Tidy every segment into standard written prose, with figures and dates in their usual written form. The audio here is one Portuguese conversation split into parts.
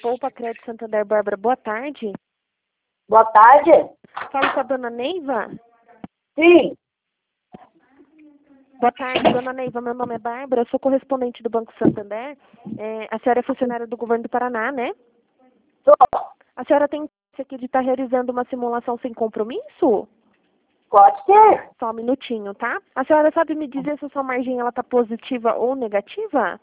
Poupa Crédito Santander, Bárbara, boa tarde. Boa tarde. Falo com a dona Neiva? Sim. Boa tarde, dona Neiva. Meu nome é Bárbara, eu sou correspondente do Banco Santander. A senhora é funcionária do governo do Paraná, né? Sou. A senhora tem interesse aqui de estar realizando uma simulação sem compromisso? Pode ser. Só um minutinho, tá? A senhora sabe me dizer se a sua margem ela tá positiva ou negativa?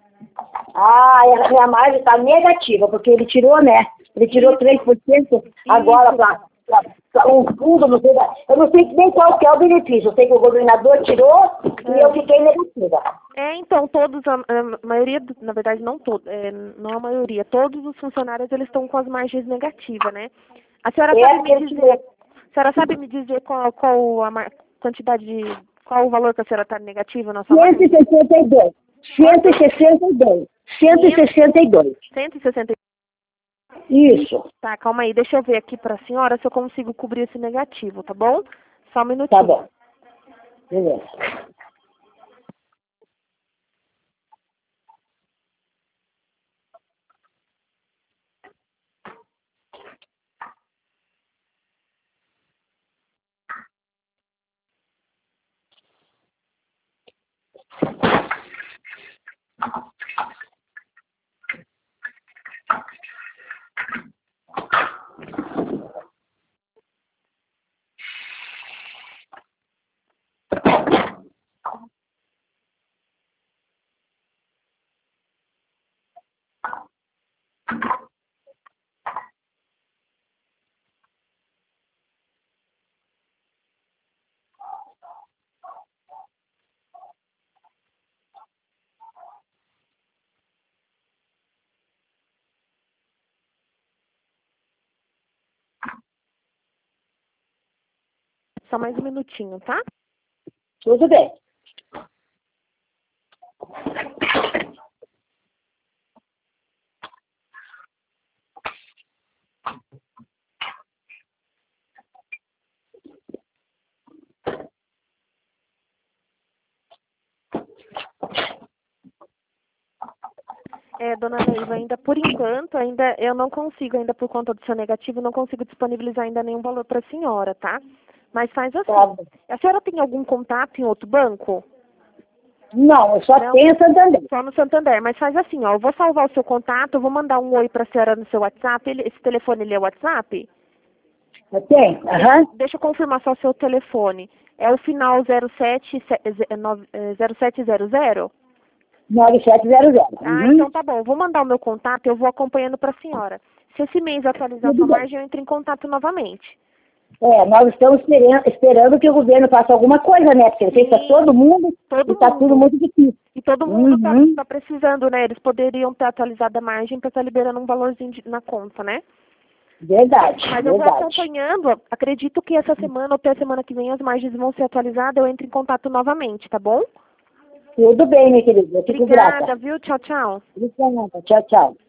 A minha margem está negativa, porque ele tirou, né? Ele tirou 3% agora para um fundo, não sei, eu não sei nem qual que é o benefício. Eu sei que o governador tirou e eu fiquei negativa. Então, todos, a maioria, na verdade, não todos, não a maioria, todos os funcionários, eles estão com as margens negativas, né? A senhora sabe me dizer qual a quantidade de, qual o valor que a senhora está negativa na sua margem? 162. 162. 162. 160. Isso. Tá, calma aí, deixa eu ver aqui pra senhora se eu consigo cobrir esse negativo, tá bom? Só um minutinho. Tá bom. Beleza. Só mais um minutinho, tá? Tudo bem. Dona Neiva, ainda por enquanto, ainda eu não consigo, ainda por conta do seu negativo, não consigo disponibilizar ainda nenhum valor para a senhora, tá? Mas faz assim, Tá bom. a senhora tem algum contato em outro banco? Não, eu só tenho Santander. Só no Santander, mas faz assim, ó, eu vou salvar o seu contato, eu vou mandar um oi para a senhora no seu WhatsApp, esse telefone ele é WhatsApp? Eu tenho? Aham. Deixa eu confirmar só o seu telefone. É o final 0700? 9700. Então tá bom. Eu vou mandar o meu contato, eu vou acompanhando para a senhora. Se esse mês atualizar Tudo sua bem. margem, eu entro em contato novamente. Nós estamos esperando que o governo faça alguma coisa, né? Porque ele fez para todo mundo e está tudo muito difícil. E todo mundo tá precisando, né? Eles poderiam ter atualizado a margem para estar liberando um valorzinho na conta, né? Verdade, Mas eu vou acompanhando. Acredito que essa semana ou até a semana que vem as margens vão ser atualizadas. Eu entro em contato novamente, tá bom? Tudo bem, minha querida. Eu fico grata. Obrigada, viu? Tchau, tchau. Tchau, tchau.